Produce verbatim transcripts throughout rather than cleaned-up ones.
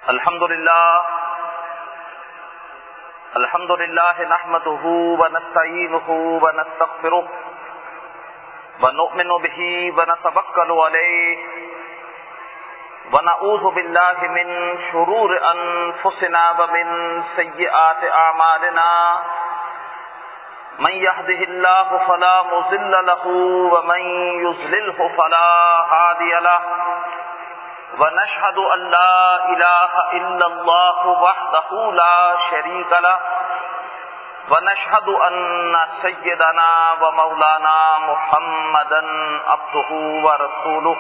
الحمد لله الحمد لله نحمده ونستعينه ونستغفره ونؤمن به ونتوكل عليه ونعوذ بالله من شرور أنفسنا ومن سيئات أعمالنا من يهده الله فلا مضل له ومن يضلله فلا هادي له ونشهد أن لا إله إلا الله وحده لا شريك له ونشهد أن سيدنا ومولانا محمدا عبده ورسوله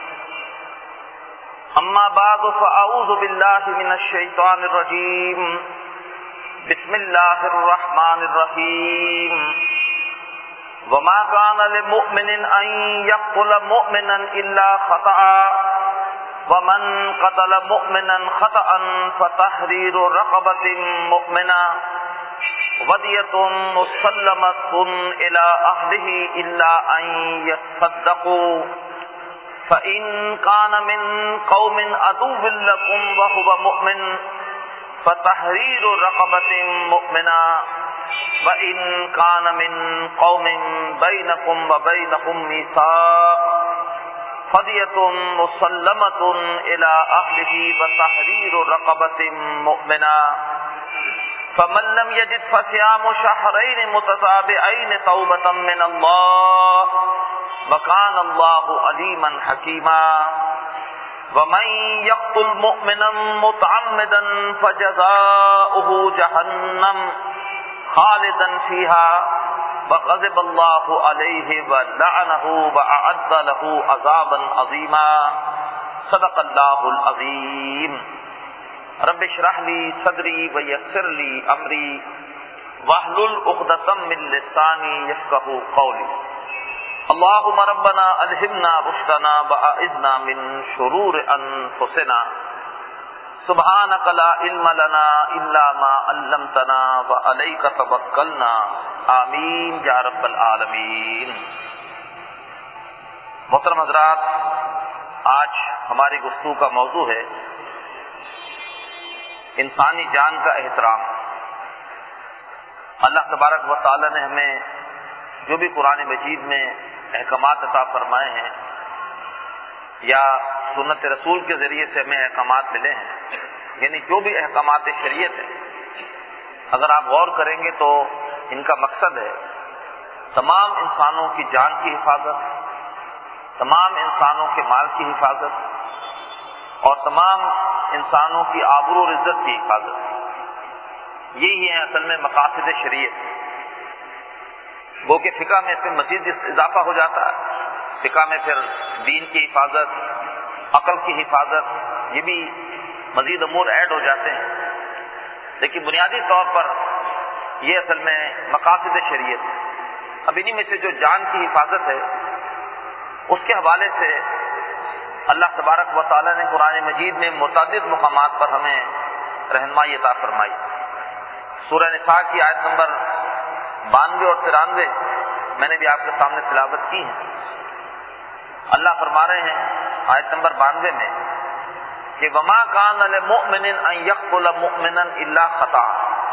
أما بعد فأعوذ بالله من الشيطان الرجيم بسم الله الرحمن الرحيم وما كان لمؤمن أن يقتل مؤمنا إلا خطأ ومن قتل مؤمنا خطأ فتحرير رقبة مؤمنة ودية مسلمة إلى أهله إلا أن يصدقوا فإن كان من قوم عدو لكم وهو مؤمن فتحرير رقبة مؤمنة وإن كان من قوم بينكم وبينهم ميثاق فدية مسلمة إلى أهله وتحرير رقبة مؤمنة فمن لم يجد فصيام شهرين متتابعين توبة من الله وكان الله عليما حكيما ومن يقتل مؤمنا متعمدا فجزاؤه جهنم خالدا فيها وغضب الله عليه ولعنه وأعد له عذابا عظيما صدق الله العظيم رب اشرح لي صدري ويسر لي أمري واحلل عقدة من لساني يفقهوا قولي اللهم ربنا ألهمنا رشدنا وأعذنا من شرور أنفسنا سبحانك لا علم لنا إلا ما علمتنا وعليك توكلنا آمین یا رب العالمین۔ محترم حضرات، آج ہماری گفتگو کا موضوع ہے انسانی جان کا احترام۔ اللہ تبارک و تعالی نے ہمیں جو بھی قرآن مجید میں احکامات عطا فرمائے ہیں یا سنت رسول کے ذریعے سے ہمیں احکامات ملے ہیں، یعنی جو بھی احکامات شریعت ہیں، اگر آپ غور کریں گے تو ان کا مقصد ہے تمام انسانوں کی جان کی حفاظت، تمام انسانوں کے مال کی حفاظت اور تمام انسانوں کی آبرو و عزت کی حفاظت۔ یہی ہے اصل میں مقاصد شریعت۔ وہ کہ فقہ میں پھر مزید اضافہ ہو جاتا ہے، فقہ میں پھر دین کی حفاظت، عقل کی حفاظت، یہ بھی مزید امور ایڈ ہو جاتے ہیں، لیکن بنیادی طور پر یہ اصل میں مقاصد شریعت ہے۔ اب انہی میں سے جو جان کی حفاظت ہے اس کے حوالے سے اللہ تبارک و تعالیٰ نے قرآن مجید میں متعدد مقامات پر ہمیں رہنمائی عطا فرمائی۔ سورہ نساء کی آیت نمبر بانوے اور ترانوے میں نے بھی آپ کے سامنے تلاوت کی ہے۔ اللہ فرما رہے ہیں آیت نمبر بانوے میں کہ وما کان لمؤمن ان یقتل مؤمنا الا خطأ،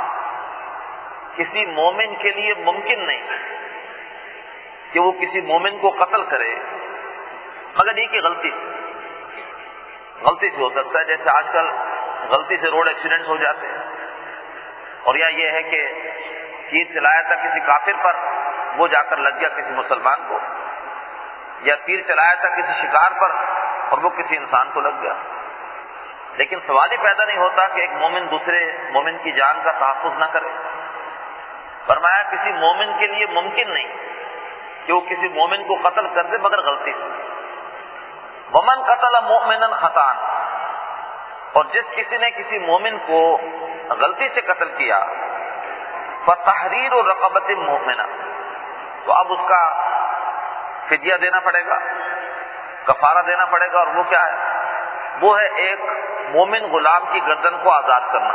کسی مومن کے لیے ممکن نہیں کہ وہ کسی مومن کو قتل کرے مگر یہ کہ غلطی سے غلطی سے ہو سکتا ہے، جیسے آج کل غلطی سے روڈ ایکسیڈنٹ ہو جاتے ہیں، اور یا یہ ہے کہ تیر چلایا تھا کسی کافر پر، وہ جا کر لگ گیا کسی مسلمان کو، یا تیر چلایا تھا کسی شکار پر اور وہ کسی انسان کو لگ گیا۔ لیکن سوال ہی پیدا نہیں ہوتا کہ ایک مومن دوسرے مومن کی جان کا تحفظ نہ کرے۔ فرمایا کسی مومن کے لیے ممکن نہیں کہ وہ کسی مومن کو قتل کر دے مگر غلطی سے۔ ومن قتل مؤمنا خطأ، اور جس کسی نے کسی مومن کو غلطی سے قتل کیا، فتحریر رقبۃ مؤمنہ، تو اب اس کا فدیہ دینا پڑے گا، کفارہ دینا پڑے گا، اور وہ کیا ہے؟ وہ ہے ایک مومن غلام کی گردن کو آزاد کرنا۔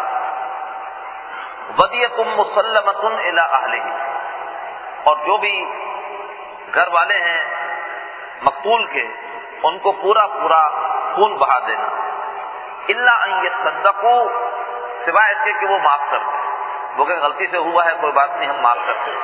ودیۃ مسلمۃ الی اہلہ، اور جو بھی گھر والے ہیں مقتول کے ان کو پورا پورا خون بہا دینا۔ الا ان یصدقوا، سوائے اس کے کہ وہ معاف کر دیں، وہ کہ غلطی سے ہوا ہے کوئی بات نہیں ہم معاف کر دیں۔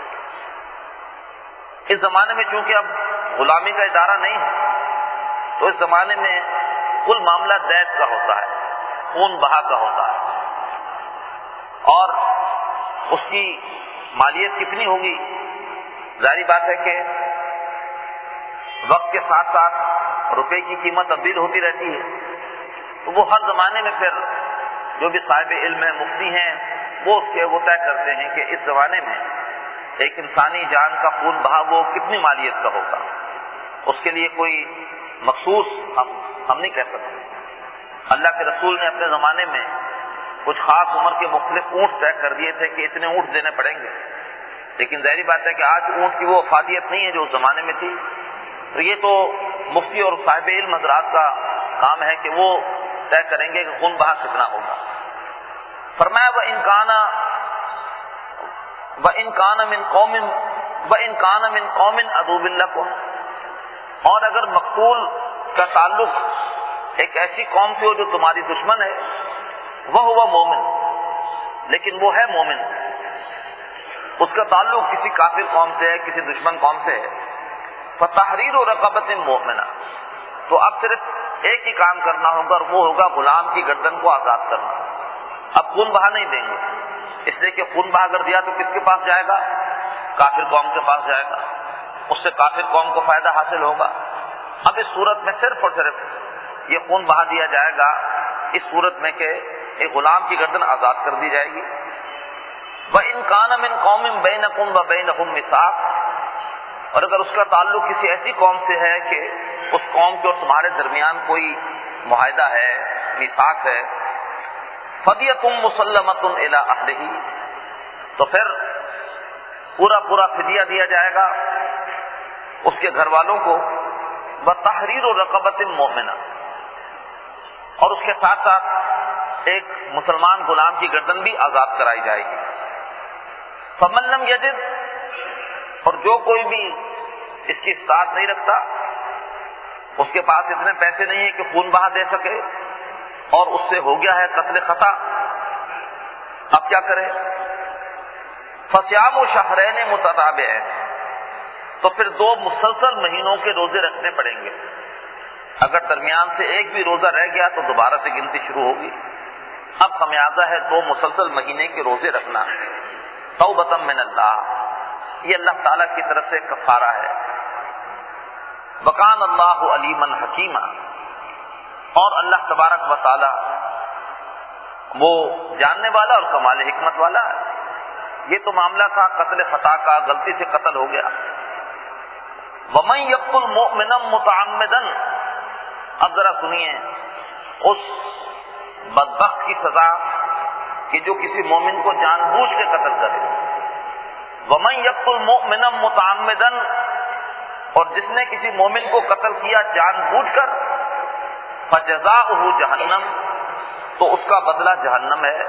اس زمانے میں چونکہ اب غلامی کا ادارہ نہیں ہے تو اس زمانے میں کل معاملہ دیت کا ہوتا ہے، خون بہا کا ہوتا ہے، اور اس کی مالیت کتنی ہوگی؟ ظاہری بات ہے کہ وقت کے ساتھ ساتھ روپے کی قیمت تبدیل ہوتی رہتی ہے، تو وہ ہر زمانے میں پھر جو بھی صاحب علم ہیں، مفتی ہیں، وہ اس کے وہ طے کرتے ہیں کہ اس زمانے میں ایک انسانی جان کا خون بہا وہ کتنی مالیت کا ہوگا۔ اس کے لیے کوئی مخصوص ہم ہم نہیں کہہ سکتے۔ اللہ کے رسول نے اپنے زمانے میں کچھ خاص عمر کے مختلف اونٹ طے کر دیے تھے کہ اتنے اونٹ دینے پڑیں گے، لیکن ظاہری بات ہے کہ آج اونٹ کی وہ افادیت نہیں ہے جو اس زمانے میں تھی، تو یہ تو مفتی اور صاحب علم حضرات کا کام ہے کہ وہ طے کریں گے کہ خون بہا کتنا ہوگا۔ فرمایا وَإِن كَانَ وَإِن كَانَ مِن قَوْمٍ وَإِن كَانَ مِن قَوْمٍ عَدُوٍّ لَكُمْ، اور اگر مقتول کا تعلق ایک ایسی قوم سے ہو جو تمہاری دشمن ہے، وَهُوَ مُؤْمِن، لیکن وہ ہے مومن، اس کا تعلق کسی کافر قوم سے ہے، کسی دشمن قوم سے ہے، فَتَحْرِيرُ رَقَبَةٍ مُؤْمِنَةٍ، تو اب صرف ایک ہی کام کرنا ہوگا اور وہ ہوگا غلام کی گردن کو آزاد کرنا۔ اب خون بہا نہیں دیں گے، اس لیے کہ خون بہا کر دیا تو کس کے پاس جائے گا؟ کافر قوم کے پاس جائے گا، اس سے کافر قوم کو فائدہ حاصل ہوگا۔ اب اس صورت میں صرف اور صرف یہ خون بہا دیا جائے گا اس صورت میں کہ ایک غلام کی گردن آزاد کر دی جائے گی۔ وَإِن كَانَ مِن قَوْمٍ بَيْنَكُمْ وَبَيْنَهُمْ مِيثَاقٌ، اور اگر اس کا تعلق کسی ایسی قوم سے ہے کہ اس قوم کے اور تمہارے درمیان کوئی معاہدہ ہے، میثاق ہے، فدیۃ مسلمۃ الی اہلہ، تو پھر پورا پورا فدیہ دیا جائے گا اس کے گھر والوں کو، وتحریر رقبۃ مؤمنہ، اور اس کے ساتھ ساتھ ایک مسلمان غلام کی گردن بھی آزاد کرائی جائے گی۔ فمن لم یجد، اور جو کوئی بھی اس کی استطاعت نہیں رکھتا، اس کے پاس اتنے پیسے نہیں ہیں کہ خون بہا دے سکے اور اس سے ہو گیا ہے قتل خطا، اب کیا کرے؟ فصیام شہرین متتابعین، تو پھر دو مسلسل مہینوں کے روزے رکھنے پڑیں گے۔ اگر درمیان سے ایک بھی روزہ رہ گیا تو دوبارہ سے گنتی شروع ہوگی۔ اب خمیازہ ہے دو مسلسل مہینے کے روزے رکھنا، توبۃ من اللہ، یہ اللہ تعالیٰ کی طرف سے کفارہ ہے۔ وکان اللہ علیما حکیما، اور اللہ تبارک و تعالی وہ جاننے والا اور کمال حکمت والا ہے۔ یہ تو معاملہ تھا قتل خطا کا، غلطی سے قتل ہو گیا۔ وَمَن يَقْتُلْ مُؤْمِنًا مُتَعَمِّدًا، اب ذرا سنیے اس بدبخت کی سزا کہ جو کسی مومن کو جان بوجھ کے قتل کرے۔ وَمَن يَقْتُلْ مُؤْمِنًا مُتَعَمِّدًا، اور جس نے کسی مومن کو قتل کیا جان بوجھ کر، فَجَزَاؤُهُ جہنم، تو اس کا بدلہ جہنم ہے،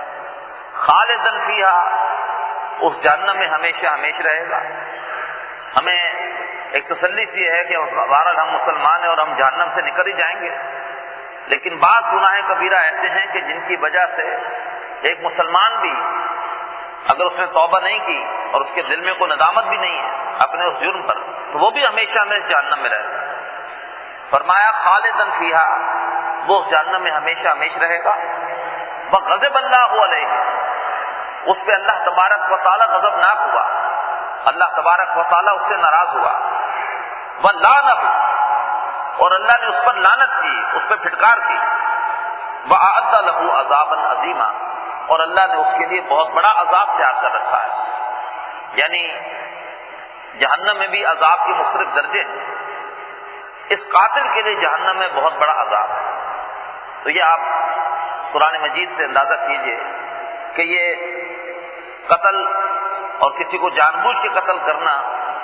خالداً فیہا، اس جہنم میں ہمیشہ ہمیشہ رہے گا۔ ہمیں ایک تسلی سی ہے کہ بہرحال ہم مسلمان ہیں اور ہم جہنم سے نکل ہی جائیں گے، لیکن بعض گناہ کبیرہ ایسے ہیں کہ جن کی وجہ سے ایک مسلمان بھی اگر اس نے توبہ نہیں کی اور اس کے دل میں کوئی ندامت بھی نہیں ہے اپنے اس جرم پر، تو وہ بھی ہمیشہ ہمیشہ جہنم میں رہے گا۔ فرمایا خالداً فیہا، وہ اس جہنم میں ہمیشہ ہمیشہ رہے گا۔ وغضب اللہ علیہ، اس پہ اللہ تبارک و تعالی غضبناک ہوا، اللہ تبارک و تعالی اس سے ناراض ہوا۔ وَلَعْنَهُ، اور اللہ نے اس پر لعنت کی، اس پہ پھٹکار کی۔ وَأَعَدَّ لَهُ عَذَابًا عَظِيمًا، اور اللہ نے اس کے لیے بہت بڑا عذاب تیار کر رکھا ہے۔ یعنی جہنم میں بھی عذاب کے مختلف درجے ہیں، اس قاتل کے لیے جہنم میں بہت بڑا عذاب ہے۔ تو یہ آپ قرآن مجید سے اندازہ کیجئے کہ یہ قتل اور کسی کو جان بوجھ کے قتل کرنا،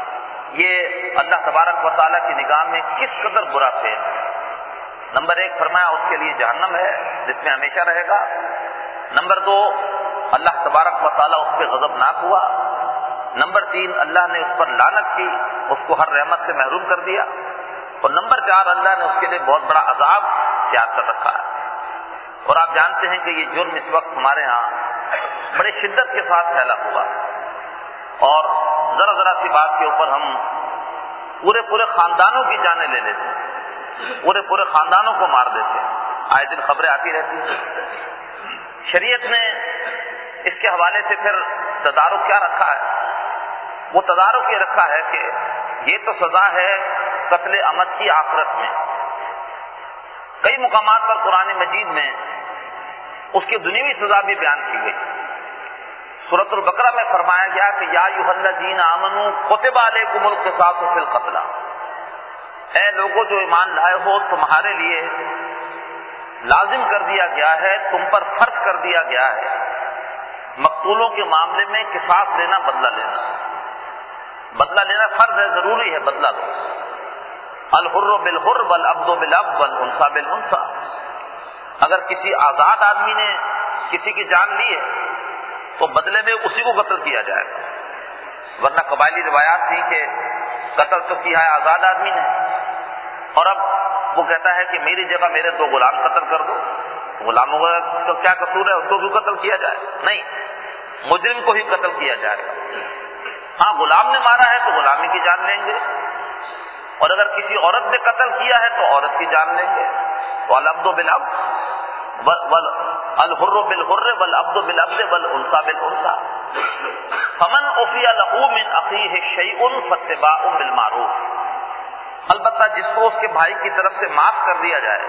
یہ اللہ تبارک و تعالیٰ کی نگاہ میں کس قدر برا فعل ہے۔ نمبر ایک فرمایا اس کے لیے جہنم ہے جس میں ہمیشہ رہے گا۔ نمبر دو، اللہ تبارک و تعالیٰ اس پہ غضبناک ہوا۔ نمبر تین، اللہ نے اس پر لعنت کی، اس کو ہر رحمت سے محروم کر دیا۔ اور نمبر چار، اللہ نے اس کے لیے بہت بڑا عذاب تیار کر رکھا ہے۔ اور آپ جانتے ہیں کہ یہ جرم اس وقت ہمارے ہاں بڑی شدت کے ساتھ پھیلا ہوا ہے، اور ذرا ذرا سی بات کے اوپر ہم پورے پورے خاندانوں کی جانیں لے لیتے ہیں، پورے پورے خاندانوں کو مار دیتے ہیں، آئے دن خبریں آتی رہتی ہیں۔ شریعت نے اس کے حوالے سے پھر تدارک کیا رکھا ہے؟ وہ تدارک یہ رکھا ہے کہ یہ تو سزا ہے قتل عمد کی آخرت میں۔ کئی مقامات پر قرآن مجید میں اس کی دنیوی سزا بھی بیان کی گئی۔ سورۃ البقرہ میں فرمایا گیا کہ یا ایھا الذین آمنوا کتب علیکم القصاص فی القتلی، اے لوگوں جو ایمان لائے ہو، تمہارے لیے لازم کر دیا گیا ہے، تم پر فرض کر دیا گیا ہے مقتولوں کے معاملے میں قصاص لینا، بدلہ لینا۔ بدلہ لینا فرض ہے، ضروری ہے، بدلہ لو۔ الحر بالحر والعبد بالعبد والانثى بالانثى، اگر کسی آزاد آدمی نے کسی کی جان لی ہے تو بدلے میں اسی کو قتل کیا جائے گا، ورنہ قبائلی روایات تھی کہ قتل تو کیا ہے آزاد آدمی نے، اور اب وہ کہتا ہے کہ میری جگہ میرے دو غلام قتل کر دو، غلاموں کا تو کیا قصور ہے، اس کو کیوں قتل کیا جائے؟ نہیں، مجرم کو ہی قتل کیا جائے گا۔ ہاں غلام نے مارا ہے تو غلامی کی جان لیں گے، اور اگر کسی عورت نے قتل کیا ہے تو عورت کی جان لیں گے۔ والعبد بالعبد الحر بالحر والعبد بالعبد والانثى بالانثى فمن عفی له من اخیہ شیء فاتباع بالمعروف، البتہ جس کو اس کے بھائی کی طرف سے معاف کر دیا جائے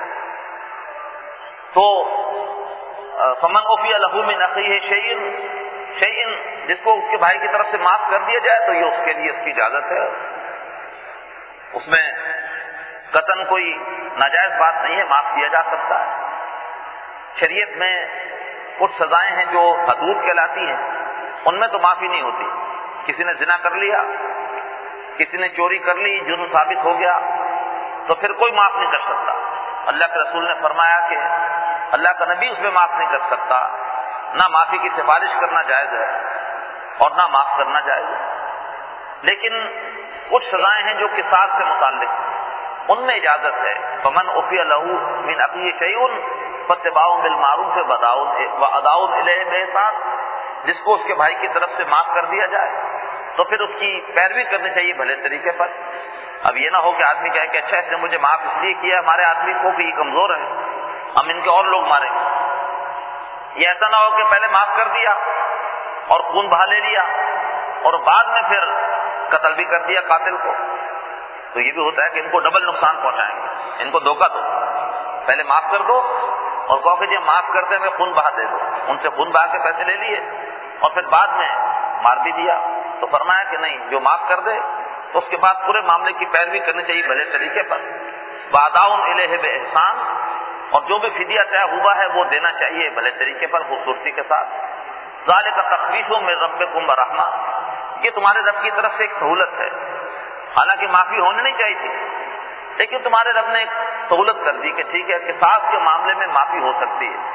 تو فمن عفی له من اخیہ شیء شیء جس کو اس کے بھائی کی طرف سے معاف کر دیا جائے تو یہ اس کے لیے اس کی اجازت ہے، اس میں قطعاً کوئی ناجائز بات نہیں ہے، معاف کیا جا سکتا ہے۔ شریعت میں کچھ سزائیں ہیں جو حدود کہلاتی ہیں، ان میں تو معافی نہیں ہوتی۔ کسی نے زنا کر لیا، کسی نے چوری کر لی، جرم ثابت ہو گیا تو پھر کوئی معاف نہیں کر سکتا۔ اللہ کے رسول نے فرمایا کہ اللہ کا نبی اس میں معاف نہیں کر سکتا، نہ معافی کی سفارش کرنا جائز ہے اور نہ معاف کرنا جائز ہے۔ لیکن کچھ سزائیں ہیں جو قصاص سے متعلق ہیں، ان میں اجازت ہے۔ فمن عفی له من اخیہ شیء فاتباع بالمعروف واداء الیہ باحسان، جس کو اس کے بھائی کی طرف سے معاف کر دیا جائے تو پھر اس کی پیروی کرنی چاہیے بھلے طریقے پر۔ اب یہ نہ ہو کہ آدمی کہے کہ اچھا اس نے مجھے معاف اس لیے کیا ہمارے آدمی کو کہ یہ کمزور ہے، ہم ان کے اور لوگ ماریں گے۔ یہ ایسا نہ ہو کہ پہلے معاف کر دیا اور خون بہا لے لیا اور بعد میں پھر قتل بھی کر دیا قاتل کو، تو یہ بھی ہوتا ہے کہ ان کو ڈبل نقصان پہنچائیں گے، ان کو دھوکہ دو، پہلے معاف کر دو اور کہو کہ جی معاف کرتے میں خون بہا دے دو، ان سے خون بہا کے پیسے لے لیے اور پھر بعد میں مار بھی دیا۔ تو فرمایا کہ نہیں، جو معاف کر دے تو اس کے بعد پورے معاملے کی پیروی کرنی چاہیے بھلے طریقے پر، واداء الیہ باحسان، اور جو بھی فدیہ طے ہوا ہے وہ دینا چاہیے بھلے طریقے پر، خوبصورتی کے ساتھ۔ ذالک تخفیف من ربکم ورحمہ، یہ تمہارے رب کی طرف سے ایک سہولت ہے، حالانکہ معافی ہونے نہیں چاہیے تھی لیکن تمہارے رب نے ایک سہولت کر دی کہ ٹھیک ہے قصاص کے معاملے میں معافی ہو سکتی ہے،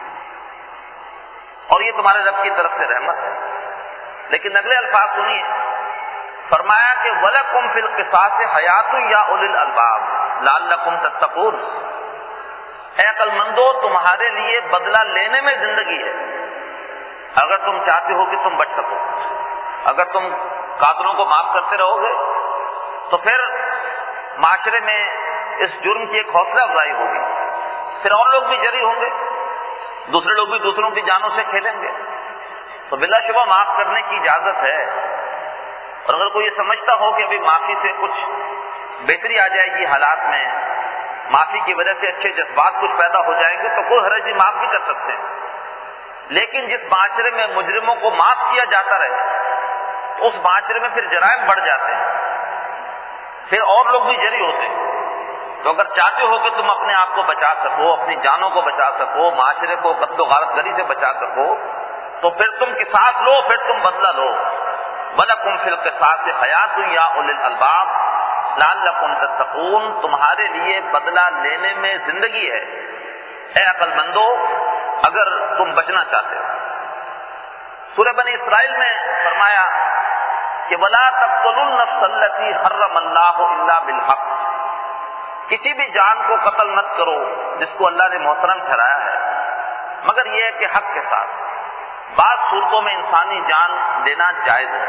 اور یہ تمہارے رب کی طرف سے رحمت ہے۔ لیکن اگلے الفاظ سنیے، فرمایا کہ وَلَكُمْ فِي الْقِصَاصِ حَيَاةٌ يَا أُولِي الْأَلْبَابِ لَعَلَّكُمْ تَتَّقُونَ، اے عقل مندو تمہارے لیے بدلہ لینے میں زندگی ہے، اگر تم چاہتے ہو کہ تم بچ سکو۔ اگر تم قاتلوں کو معاف کرتے رہو گے تو پھر معاشرے میں اس جرم کی ایک حوصلہ افزائی ہوگی، پھر اور لوگ بھی جری ہوں گے، دوسرے لوگ بھی دوسروں کی جانوں سے کھیلیں گے، تو بلا شبہ معاف کرنے کی اجازت ہے۔ اور اگر کوئی یہ سمجھتا ہو کہ ابھی معافی سے کچھ بہتری آ جائے گی حالات میں، معافی کی وجہ سے اچھے جذبات کچھ پیدا ہو جائیں گے، تو کوئی حرج نہیں، معاف بھی کر سکتے ہیں۔ لیکن جس معاشرے میں مجرموں کو معاف کیا جاتا رہے اس معاشرے میں پھر جرائم بڑھ جاتے ہیں، پھر اور لوگ بھی جری ہوتے ہیں۔ تو اگر چاہتے ہو کہ تم اپنے آپ کو بچا سکو، اپنی جانوں کو بچا سکو، معاشرے کو قتل و غارت گری سے بچا سکو، تو پھر تم قصاص لو، پھر تم بدلہ لو۔ وَلَكُمْ فِي الْقِصَاصِ حَيَاةٌ يَا أُولِي الْأَلْبَابِ لَعَلَّكُمْ تَتَّقُونَ، تمہارے لیے بدلہ لینے میں زندگی ہے، اے عقل مندو اگر تم بچنا چاہتے ہو۔ سورہ بنی اسرائیل میں فرمایا کہ وَلَا تَقْتُلُوا النَّفْسَ الَّتِي حَرَّمَ اللَّهُ إِلَّا بِالْحَقِّ، کسی بھی جان کو قتل مت کرو جس کو اللہ نے محترم ٹھہرایا ہے، مگر یہ ہے کہ حق کے ساتھ۔ بعض صورتوں میں انسانی جان لینا جائز ہے۔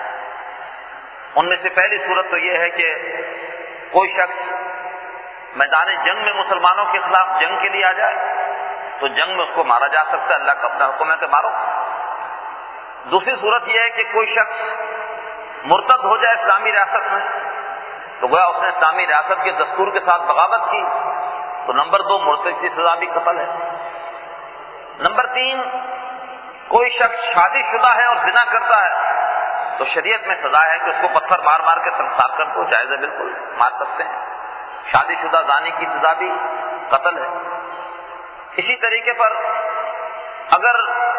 ان میں سے پہلی صورت تو یہ ہے کہ کوئی شخص میدان جنگ میں مسلمانوں کے خلاف جنگ کے لیے آ جائے تو جنگ میں اس کو مارا جا سکتا ہے، اللہ کا اپنا حکم ہے کہ مارو۔ دوسری صورت یہ ہے کہ کوئی شخص مرتد ہو جائے اسلامی ریاست میں تو گویا اس نے اسلامی ریاست کے دستور کے ساتھ بغاوت کی، تو نمبر دو مرتد کی سزا بھی قتل ہے۔ نمبر تین، کوئی شخص شادی شدہ ہے اور زنا کرتا ہے تو شریعت میں سزا ہے کہ اس کو پتھر مار مار کے سنسار کر دو، جائز ہے، بالکل مار سکتے ہیں۔ شادی شدہ زانی کی سزا بھی قتل ہے۔ اسی طریقے پر اگر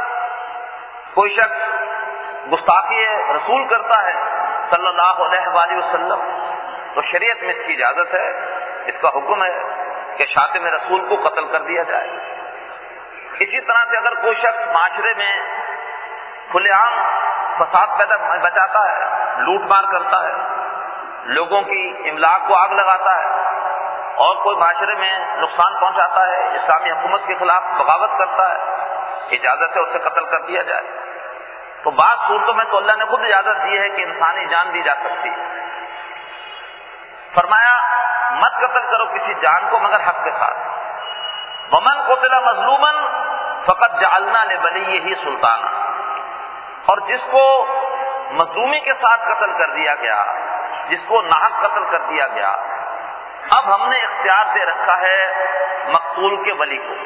کوئی شخص گستاخی رسول کرتا ہے صلی اللہ علیہ وآلہ وسلم تو شریعت میں اس کی اجازت ہے، اس کا حکم ہے کہ شاتم رسول کو قتل کر دیا جائے۔ اسی طرح سے اگر کوئی شخص معاشرے میں کھلے عام فساد پیدا بچاتا ہے، لوٹ مار کرتا ہے، لوگوں کی املاک کو آگ لگاتا ہے اور کوئی معاشرے میں نقصان پہنچاتا ہے، اسلامی حکومت کے خلاف بغاوت کرتا ہے، اجازت ہے اسے قتل کر دیا جائے۔ تو بعض صورتوں میں تو اللہ نے خود اجازت دی ہے کہ انسانی جان دی جا سکتی ہے۔ فرمایا مت قتل کرو کسی جان کو مگر حق کے ساتھ۔ ومن قتل مظلوما فقد جعلنا لولیہ سلطانا، اور جس کو مظلومی کے ساتھ قتل کر دیا گیا، جس کو ناحق قتل کر دیا گیا، اب ہم نے اختیار دے رکھا ہے مقتول کے ولی کو۔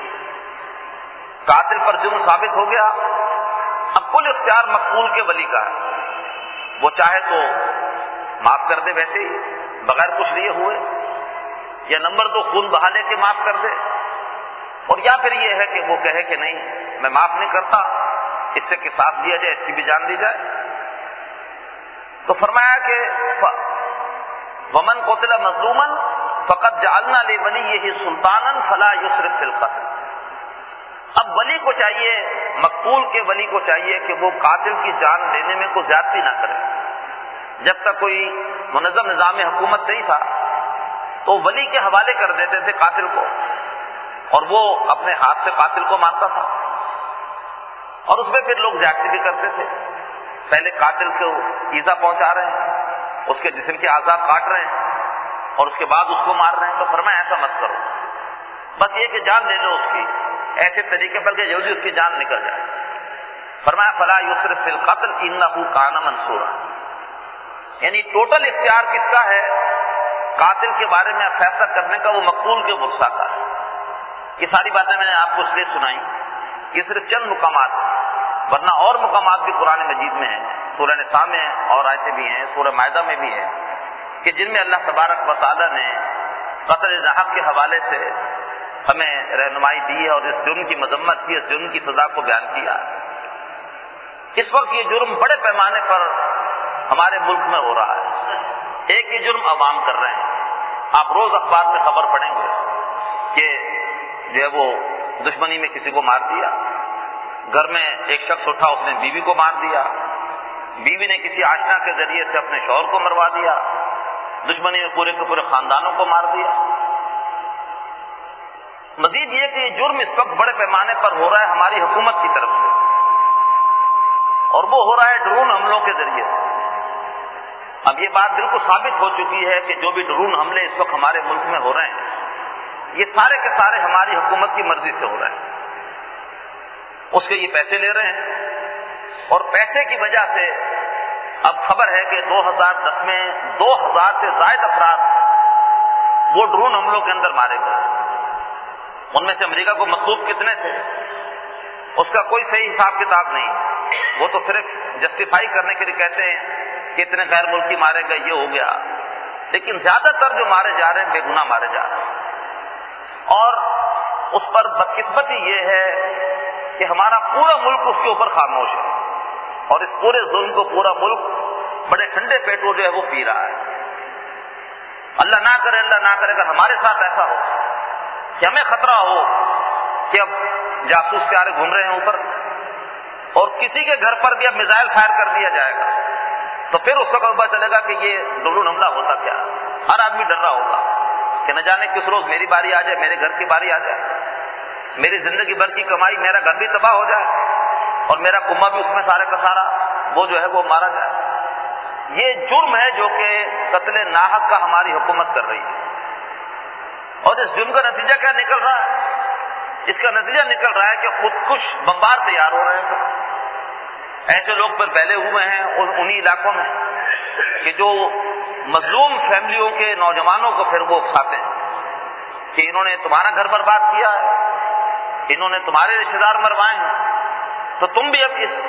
قاتل پر جرم ثابت ہو گیا، اب کل اختیار مقتول کے ولی کا ہے، وہ چاہے تو معاف کر دے ویسے ہی بغیر کچھ لیے ہوئے، یا نمبر دو خون بہا لے کے معاف کر دے، اور یا پھر یہ ہے کہ وہ کہے کہ نہیں میں معاف نہیں کرتا، اس سے قصاص دیا جائے، اس کی بھی جان دی جائے۔ تو فرمایا کہ ومن قتل مظلوما فقد جعلنا لولیہ سلطانا فلا یسرف فی القتل۔ اب ولی کو چاہیے، مقتول کے ولی کو چاہیے کہ وہ قاتل کی جان لینے میں کوئی زیادتی نہ کرے۔ جب تک کوئی منظم نظام حکومت نہیں تھا تو ولی کے حوالے کر دیتے تھے قاتل کو، اور وہ اپنے ہاتھ سے قاتل کو مارتا تھا، اور اس میں پھر لوگ زیادتی بھی کرتے تھے، پہلے قاتل کو ایذا پہنچا رہے ہیں، اس کے جسم کے اعضاء کاٹ رہے ہیں اور اس کے بعد اس کو مار رہے ہیں۔ تو فرمایا ایسا مت کرو، بس یہ کہ جان لے لو اس کی، ایسے طریقے پر کہ جلدی اس کی جان نکل جائے۔ فرمایا فلا یسرف فی القتل انہ کان منصورا، یعنی ٹوٹل اختیار کس کا ہے قاتل کے بارے میں فیصلہ کرنے کا؟ وہ مقتول کے ورثہ کا ہے۔ یہ ساری باتیں میں نے آپ کو اس لیے سنائی، یہ صرف چند مقامات ہیں، ورنہ اور مقامات بھی قرآن مجید میں ہیں، سورہ نساء میں اور آیتیں بھی ہیں، سورہ مائدہ میں بھی ہیں، کہ جن میں اللہ تبارک و تعالیٰ نے قتل ناحق کے حوالے سے ہمیں رہنمائی دی ہے اور اس جرم کی مذمت کی، اس جرم کی سزا کو بیان کیا۔ اس وقت یہ جرم بڑے پیمانے پر ہمارے ملک میں ہو رہا ہے۔ ایک ہی جرم عوام کر رہے ہیں، آپ روز اخبار میں خبر پڑھیں گے کہ جو ہے وہ دشمنی میں کسی کو مار دیا، گھر میں ایک شخص اٹھا اس نے بیوی کو مار دیا، بیوی نے کسی آشنا کے ذریعے سے اپنے شوہر کو مروا دیا، دشمنی میں پورے کے پورے خاندانوں کو مار دیا۔ مزید یہ کہ یہ جرم اس وقت بڑے پیمانے پر ہو رہا ہے ہماری حکومت کی طرف سے، اور وہ ہو رہا ہے ڈرون حملوں کے ذریعے سے۔ اب یہ بات بالکل ثابت ہو چکی ہے کہ جو بھی ڈرون حملے اس وقت ہمارے ملک میں ہو رہے ہیں یہ سارے کے سارے ہماری حکومت کی مرضی سے ہو رہے ہیں، اس کے یہ پیسے لے رہے ہیں، اور پیسے کی وجہ سے اب خبر ہے کہ دو ہزار دس میں دو ہزار سے زائد افراد وہ ڈرون حملوں کے اندر مارے گئے۔ ان میں سے امریکہ کو مطلوب کتنے تھے اس کا کوئی صحیح حساب کتاب نہیں، وہ تو صرف جسٹیفائی کرنے کے لیے کہتے ہیں کہ اتنے غیر ملکی مارے گئے، یہ ہو گیا، لیکن زیادہ تر جو مارے جا رہے ہیں بے گناہ مارے جا رہے ہیں۔ اور اس پر بدقسمتی یہ ہے کہ ہمارا پورا ملک اس کے اوپر خاموش ہے، اور اس پورے ظلم کو پورا ملک بڑے ٹھنڈے پیٹوں جو ہے وہ پی رہا ہے۔ اللہ نہ کرے اللہ نہ کرے اگر ہمارے ساتھ ایسا ہو کہ ہمیں خطرہ ہو کہ اب جاسوس پیارے گھوم رہے ہیں اوپر، اور کسی کے گھر پر بھی اب میزائل فائر کر دیا جائے گا، تو پھر اس وقت پتہ چلے گا کہ یہ ڈرون حملہ ہوتا کیا، ہر آدمی ڈر رہا ہوگا کہ نہ جانے کس روز میری باری آ جائے، میرے گھر کی باری آ جائے، میری زندگی بھر کی کمائی، میرا گھر بھی تباہ ہو جائے اور میرا کنبہ بھی اس میں سارے کا سارا وہ جو ہے وہ مارا جائے۔ یہ جرم ہے جو کہ قتل ناحق کا ہماری حکومت کر رہی ہے، اور اس جرم کا نتیجہ کیا نکل رہا ہے؟ اس کا نتیجہ نکل رہا ہے کہ خودکش بمبار تیار ہو رہے ہیں، ایسے لوگ پر پھیلے ہوئے ہیں انہی علاقوں میں کہ جو مظلوم فیملیوں کے نوجوانوں کو پھر وہ اکساتے ہیں کہ انہوں نے تمہارا گھر برباد کیا ہے، انہوں نے تمہارے رشتے دار مروائے ہیں، تو تم بھی اب اس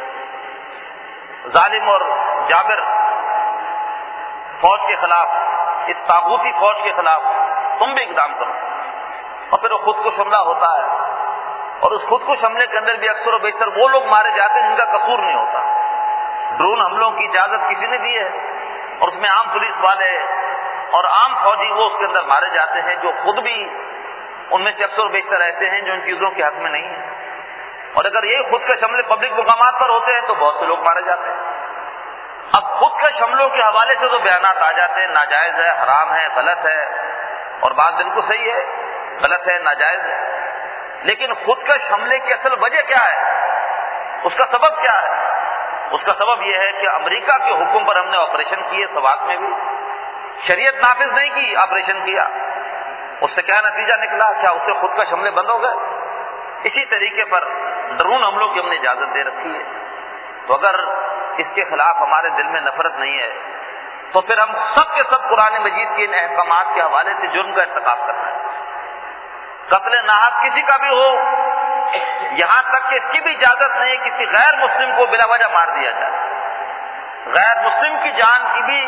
ظالم اور جابر فوج کے خلاف، اس طاغوتی فوج کے خلاف تم بھی اقدام کرو۔ اور پھر وہ خود کو حملہ ہوتا ہے، اور اس خود کو حملے کے اندر بھی اکثر و بیشتر وہ لوگ مارے جاتے ہیں جن کا قصور نہیں ہوتا۔ ڈرون حملوں کی اجازت کسی نے دی ہے، اور اس میں عام پولیس والے اور عام فوجی وہ اس کے اندر مارے جاتے ہیں جو خود بھی ان میں سے اکثر و بیشتر ایسے ہیں جو ان چیزوں کے حق میں نہیں ہیں۔ اور اگر یہ خود کا حملے پبلک مقامات پر ہوتے ہیں تو بہت سے لوگ مارے جاتے ہیں۔ اب خود کا حملوں کے حوالے سے تو بیانات آ جاتے ہیں، ناجائز ہے، حرام ہے، غلط ہے، اور بات بالکل صحیح ہے، غلط ہے، ناجائز ہے، لیکن خود کا حملے کی اصل وجہ کیا ہے؟ اس کا سبب کیا ہے؟ اس کا سبب یہ ہے کہ امریکہ کے حکم پر ہم نے آپریشن کیے، سوات میں بھی شریعت نافذ نہیں کی، آپریشن کیا، اس سے کیا نتیجہ نکلا؟ کیا اس سے خود کا حملے بند ہو گئے؟ اسی طریقے پر ڈرون حملوں کی ہم نے اجازت دے رکھی ہے۔ تو اگر اس کے خلاف ہمارے دل میں نفرت نہیں ہے تو پھر ہم سب کے سب قرآن مجید کے ان احکامات کے حوالے سے جرم کا ارتکاب کرنا ہے۔ قتل ناحق کسی کا بھی ہو، یہاں تک کہ اس کی بھی اجازت نہیں کسی غیر مسلم کو بلا وجہ مار دیا جائے۔ غیر مسلم کی جان کی بھی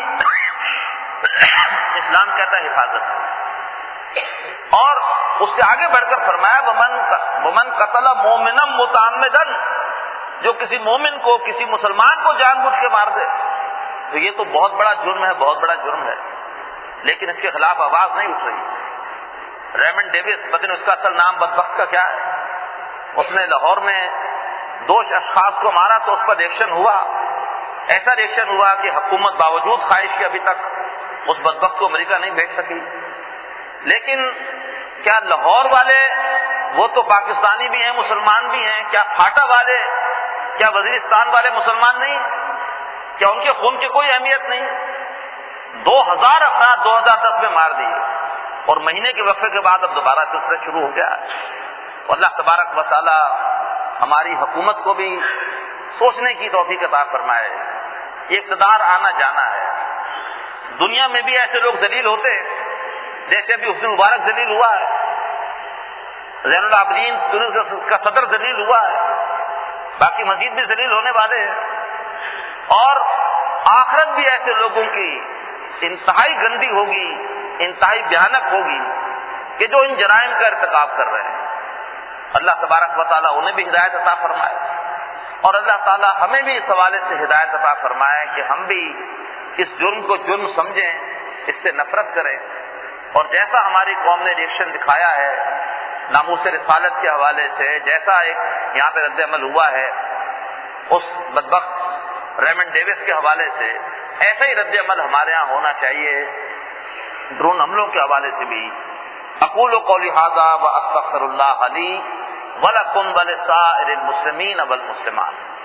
اسلام کہتا ہے حفاظت ہے، اور اس سے آگے بڑھ کر فرمایا ومن ومن قتل مومنا متعمدا، جو کسی مومن کو، کسی مسلمان کو جان بوجھ کے مار دے تو یہ تو بہت بڑا جرم ہے، بہت بڑا جرم ہے، لیکن اس کے خلاف آواز نہیں اٹھ رہی۔ ریمنڈ ڈیوس، پتہ نہیں اس کا اصل نام بدبخت کا کیا ہے، اس نے لاہور میں دو اشخاص کو مارا تو اس پر ریئیکشن ہوا، ایسا ریئیکشن ہوا کہ حکومت باوجود خواہش کے ابھی تک اس بدبخت کو امریکہ نہیں بھیج سکی۔ لیکن کیا لاہور والے وہ تو پاکستانی بھی ہیں، مسلمان بھی ہیں، کیا پھاٹا والے، کیا وزیرستان والے مسلمان نہیں؟ کیا ان کے خون کی کوئی اہمیت نہیں؟ دو ہزار افراد دو ہزار دس میں مار دیے، اور مہینے کے وقفے کے بعد اب دوبارہ سلسلہ شروع ہو گیا۔ اللہ تبارک و تعالی ہماری حکومت کو بھی سوچنے کی توفیق عطا فرمائے۔ یہ اقتدار آنا جانا ہے، دنیا میں بھی ایسے لوگ ذلیل ہوتے ہیں، جیسے ابھی حسنی مبارک ذلیل ہوا ہے، زین العابدین تونس کا صدر ذلیل ہوا ہے، باقی مزید بھی ذلیل ہونے والے ہیں، اور آخرت بھی ایسے لوگوں کی انتہائی گندی ہوگی، انتہائی بھیانک ہوگی کہ جو ان جرائم کا ارتکاب کر رہے ہیں۔ اللہ تبارک و تعالیٰ انہیں بھی ہدایت عطا فرمائے، اور اللہ تعالیٰ ہمیں بھی اس حوالے سے ہدایت عطا فرمائے کہ ہم بھی اس جرم کو جرم سمجھیں، اس سے نفرت کریں، اور جیسا ہماری قوم نے ریئیکشن دکھایا ہے ناموس رسالت کے حوالے سے، جیسا ایک یہاں پہ رد عمل ہوا ہے اس بدبخت ریمنڈ ڈیوس کے حوالے سے، ایسا ہی رد عمل ہمارے ہاں ہونا چاہیے ڈرون حملوں کے حوالے سے بھی۔ اقول قولی ھذا واستغفر اللہ لی ولکم ولسائر المسلمین والمسلمات۔